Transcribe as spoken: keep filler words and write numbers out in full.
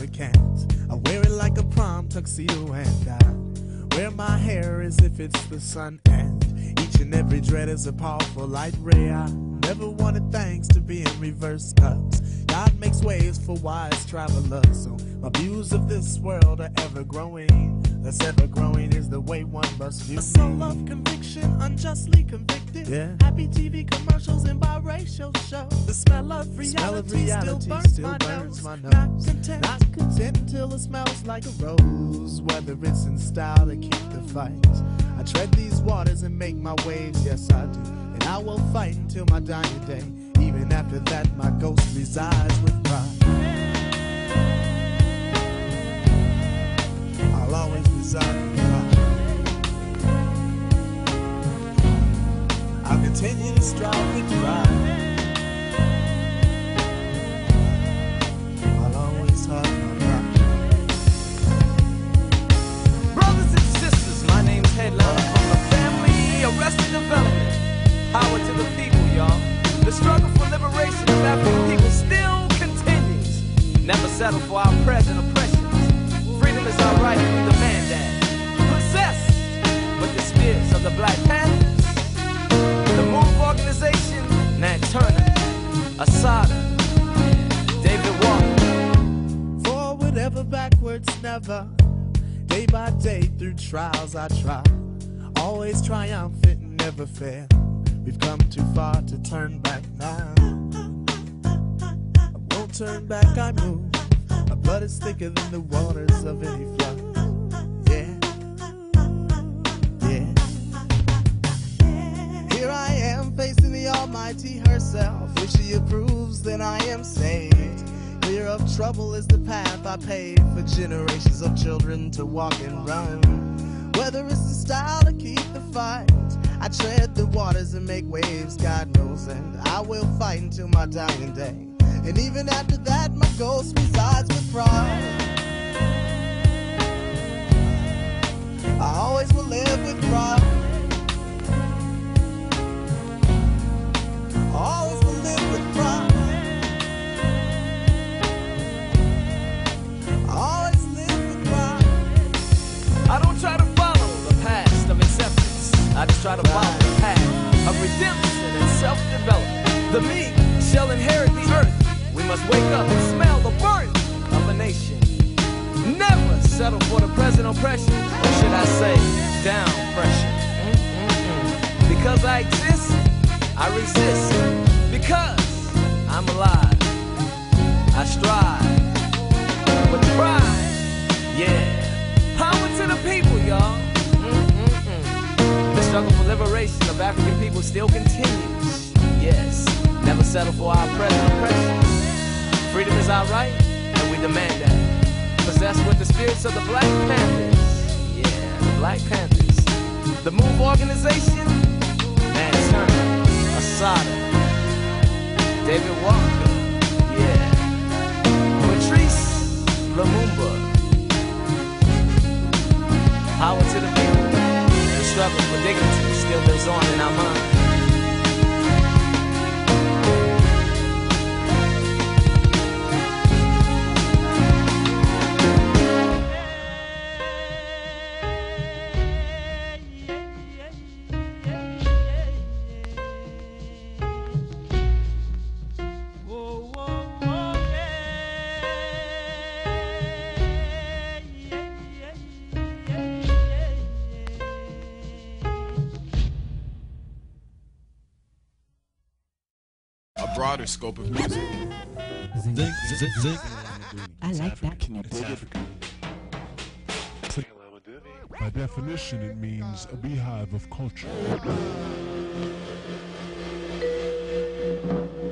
it can't. I wear it like a prom tuxedo, and I wear my hair as if it's the sun, and each and every dread is a powerful light ray. I never wanted things to be in reverse, cause God makes ways for wise travelers. So my views of this world are ever growing. That's ever growing is the way one must view me. A soul of conviction, unjustly convicted. Yeah. Happy T V commercials and biracial shows. The smell of reality, smell of reality still, burns, still my burns my nose. Not content, not content until it smells like a rose. Whether it's in style to keep the fight, I tread these waters and make my waves. Yes, I do. And I will fight until my dying day. Even after that, my ghost resides with pride. I'll always reside with pride. I'll continue to strive with pride. I'll always hug my pride. Brothers and sisters, my name's Headliner from the family Arrested Development. Power to the people, y'all. The struggle for liberation of African people still continues. Never settle for our present oppressions. Freedom is our right, we demand that. Possessed with the spirits of the Black Panthers, the MOVE organization, Nat Turner, Asada, David Walker. Forward ever, backwards never. Day by day through trials I try. Always triumphant and never fail. We've come too far to turn back now. I won't turn back, I move. My blood is thicker than the waters of any flood. Yeah, yeah. Here I am facing the Almighty herself. If she approves, then I am saved. Clear of trouble is the path I paved for generations of children to walk and run. Whether it's the style to keep the fight, I tread the waters and make waves, God knows, and I will fight until my dying day. And even after that, my ghost resides with pride. I always will live with pride. I always will live with pride. I always live with pride. I don't try to follow the past of acceptance. I just try to follow the path of redemption and self-development. The meek shall inherit the earth. We must wake up and smell the birth of a nation. Never settle for the present oppression, or should I say, down pressure. Mm-mm-mm. Because I exist, I resist. Because I'm alive, I strive with pride. Yeah, power to the people, y'all. Mm-mm-mm. The struggle for liberation of African people still continues. Yes, never settle for our present oppression. Freedom is our right, and we demand that. Possessed with the spirits of the Black Panthers. Yeah, the Black Panthers. The MOVE organization, Nat Turner, Asada, David Walker, yeah, Patrice Lumumba. Power to the people. The struggle for dignity still lives on in our minds. Broader scope of music. Zing, zing, zing. I like that. Can you dig it? By definition, it means a beehive of culture.